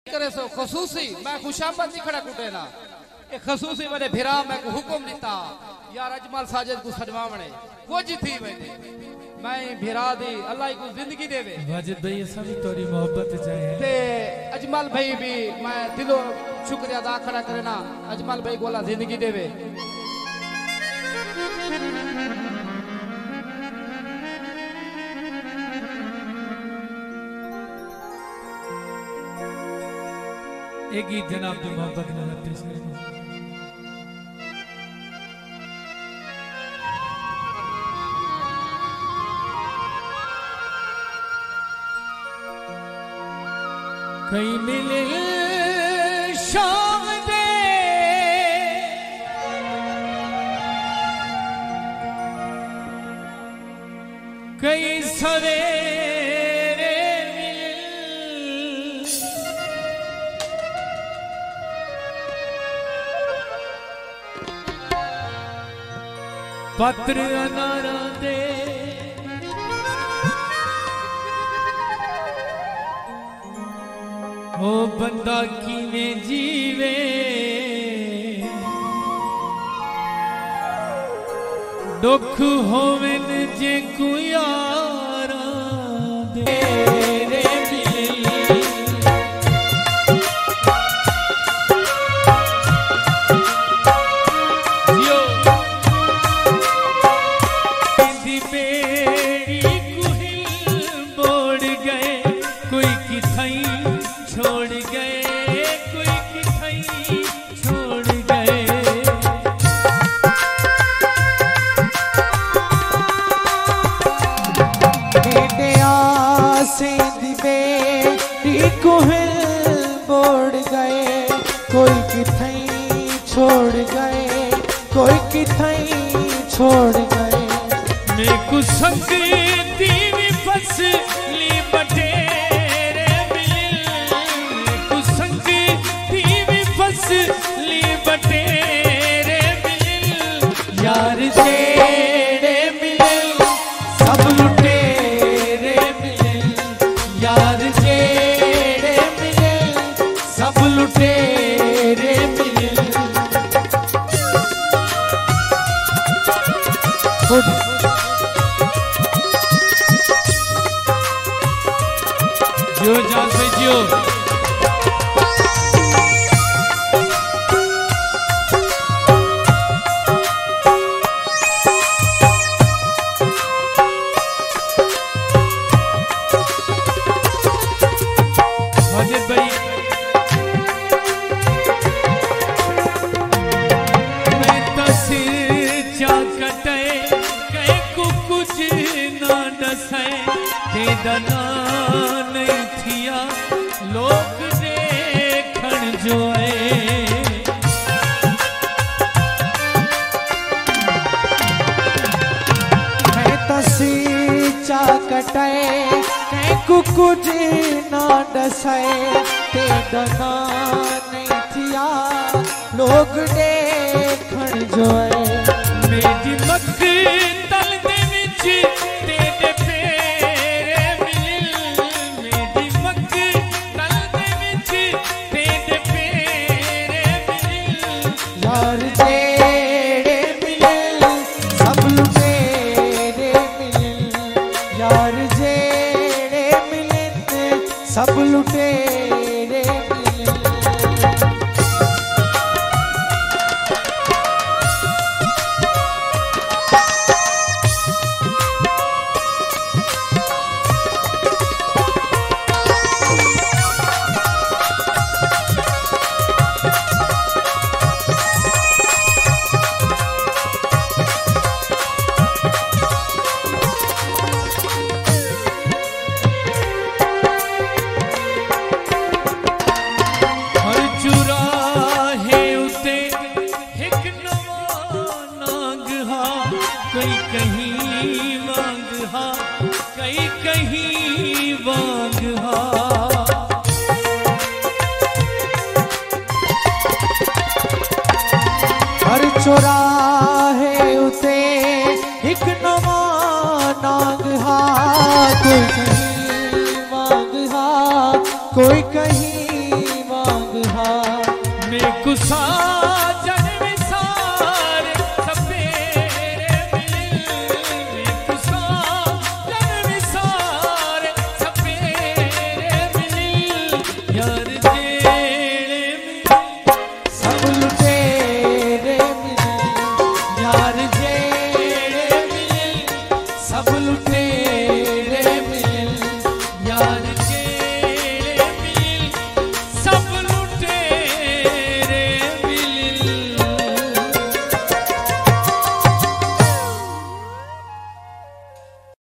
करे सो खसूसी मैं खुशामद नहीं खड़ा कुटे ना ए खसूसी मेरे भिरा मैं को हुक्म दिता यार अजमल साजिद को सजवावणे कुछ थी वने मैं भिरा दी अल्लाह को जिंदगी देवे वाजिद भाई सब तोरी मोहब्बत चाहे ते अजमल भाई भी मैं दिलो शुक्रिया अदा खड़ा करे ना अजमल भाई को अल्लाह जिंदगी देवे। एक गीत जनाब की मोहब्बत नजर पेश करें। कई मिले शाम दे कई सवेरे पत्र अनारा दे ओ बंदा किवें जीवे दुख होवे जे कोई यारा दे कोई किथई छोड़ गए कोई किथई छोड़ गए मैं कुछ संगती भी फसली बटेरे मिले कुछ संगती भी फसली बटेरे मिले यार तेरे मिले सब लुटेरे मिले यार तेरे मिले सब लुटेरे जियो जान से जियो वाजिद भाई मैं तस्वीर चा कटे कहीं को कुछ ना दसे ते दना नहीं थिया लोग देखण जो है तस्वीर चा कटे कहीं को कुछ ना दसे ते दना नहीं थिया लोग देखण जो मेरी मक्की तल दे विच तेरे फेरे मिल मेरी मक्की तल दे विच तेरे फेरे मिल यार तेरे मिल सब लुटेरे मिल यार जेड़े मिले सब लुटेरे मिल कई कहीं वांग हा कई कहीं वांग हा हर चौराहे उते एक नवा नांग हा कोई कहीं वांग हा कोई कहीं मैं कुसा